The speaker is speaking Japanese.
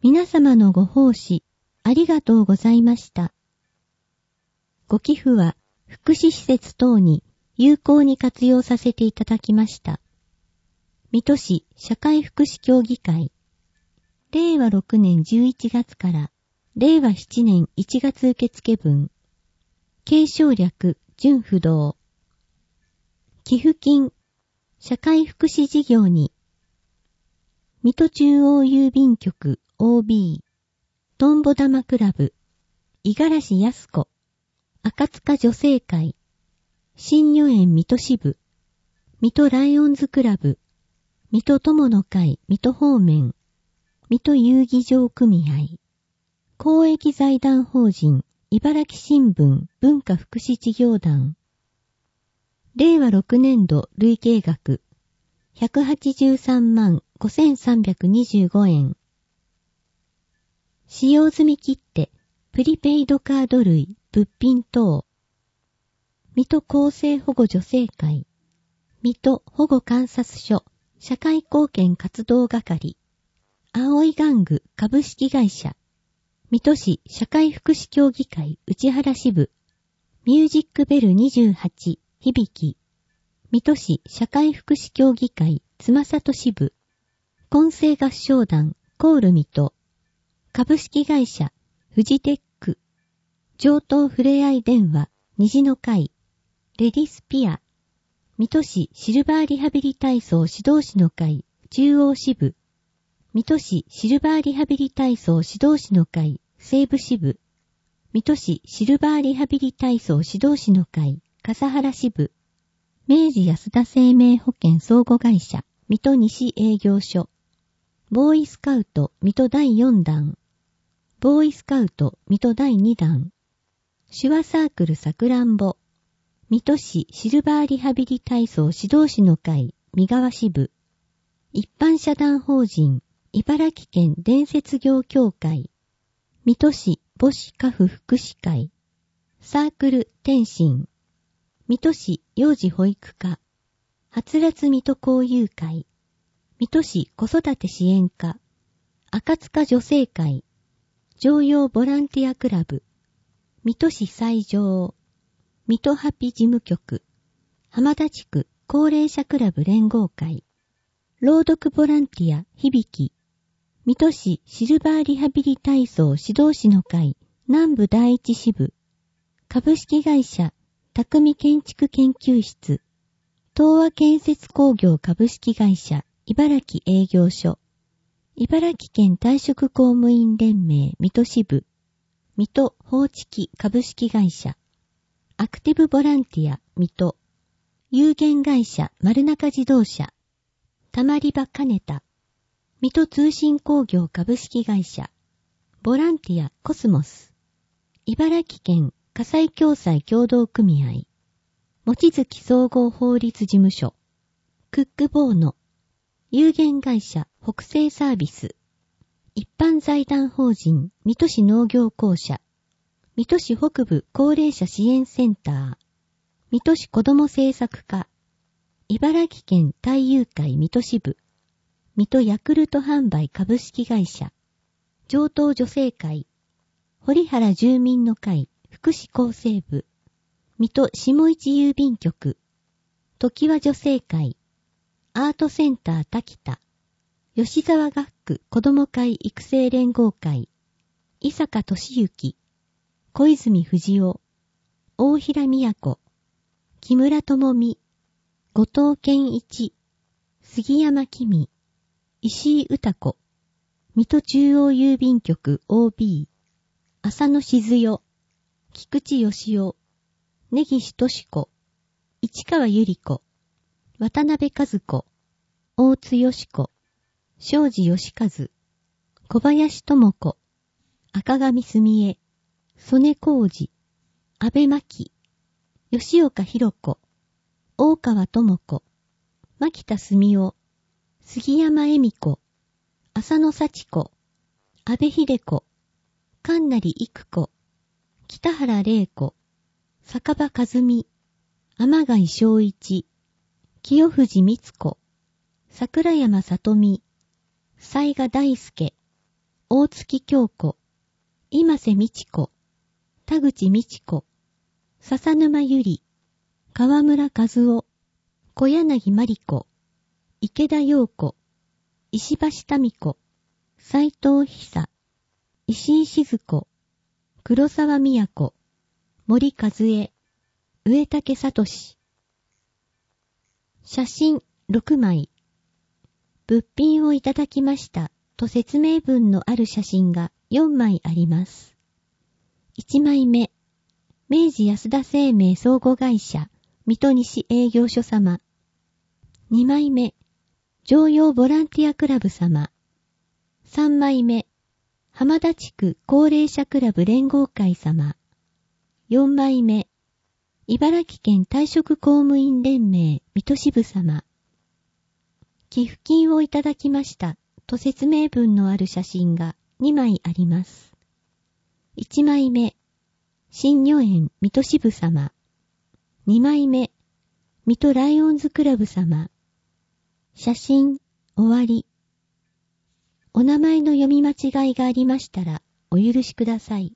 皆様のご奉仕、ありがとうございました。ご寄付は、福祉施設等に有効に活用させていただきました。水戸市社会福祉協議会、令和6年11月から令和7年1月受付分、継承略準不動、寄付金、社会福祉事業に、水戸中央郵便局 OB、とんぼ玉クラブ、五十嵐靖子、赤塚女性会、新女園水戸支部、水戸ライオンズクラブ、水戸友の会水戸方面、水戸遊技場組合、公益財団法人茨城新聞文化福祉事業団、令和6年度累計額183万5325円。使用済み切手、プリペイドカード類、物品等。水戸厚生保護助成会、水戸保護観察所、社会貢献活動係、青い玩具株式会社、水戸市社会福祉協議会内原支部、ミュージックベル28、響、水戸市社会福祉協議会妻里支部、混声合唱団コール水戸、株式会社フジテック、上東ふれあい電話虹の会、レディスピア、水戸市シルバーリハビリ体操指導士の会中央支部、水戸市シルバーリハビリ体操指導士の会西部支部、水戸市シルバーリハビリ体操指導士の会笠原支部、明治安田生命保険相互会社水戸西営業所、ボーイスカウト水戸第4弾、ボーイスカウト水戸第2弾、手話サークルさくらんぼ、水戸市シルバーリハビリ体操指導士の会三川支部、一般社団法人茨城県伝説業協会、水戸市母子家父福祉会、サークル天心、水戸市幼児保育課、はつらつ水戸交友会、水戸市子育て支援課、赤塚女性会、常陽ボランティアクラブ、水戸市西条、水戸ハピ事務局、浜田地区高齢者クラブ連合会、朗読ボランティア響、水戸市シルバーリハビリ体操指導士の会南部第一支部、株式会社匠建築研究室、東和建設工業株式会社茨城営業所、茨城県退職公務員連盟水戸支部、水戸放置機株式会社、アクティブボランティア水戸、有限会社丸中自動車、たまり場金田、水戸通信工業株式会社、ボランティアコスモス、茨城県火災共済協同組合、望月総合法律事務所、クックボーノ、有限会社北西サービス、一般財団法人水戸市農業公社、水戸市北部高齢者支援センター、水戸市子ども政策課、茨城県太友会水戸支部、水戸ヤクルト販売株式会社、上東女性会、堀原住民の会福祉厚生部、水戸下市郵便局、常盤女性会、アートセンター滝田、吉沢学区子ども会育成連合会、伊坂俊之、小泉藤夫、大平都、木村智美、後藤健一、杉山紀美、石井歌子、水戸中央郵便局 OB、浅野静代、菊池義雄、根岸俊子、市川ゆり子、渡辺和子、大津よし子、庄司義和、小林智子、赤上澄江、曽根浩二、安倍真希、吉岡弘子、大川智子、牧田澄夫、杉山恵美子、浅野幸子、安倍秀子、神成育子、北原玲子、坂場和美、天貝正一、清藤光子、桜山里美、雑賀大輔、 大月京子、今瀬美智子、田口美智子、笹沼ゆり、河村和夫、小柳まり子、池田陽子、石橋民子、斉藤久、石井静子、黒沢都、森和恵、上竹聡。写真6枚。物品をいただきましたと説明文のある写真が4枚あります。1枚目、明治安田生命相互会社水戸西営業所様。2枚目、常陽ボランティアクラブ様。3枚目、浜田地区高齢者クラブ連合会様。4枚目、茨城県退職公務員連盟水戸支部様。寄付金をいただきましたと説明文のある写真が2枚あります。1枚目、新女園水戸支部様。2枚目、水戸ライオンズクラブ様。写真終わり。お名前の読み間違いがありましたらお許しください。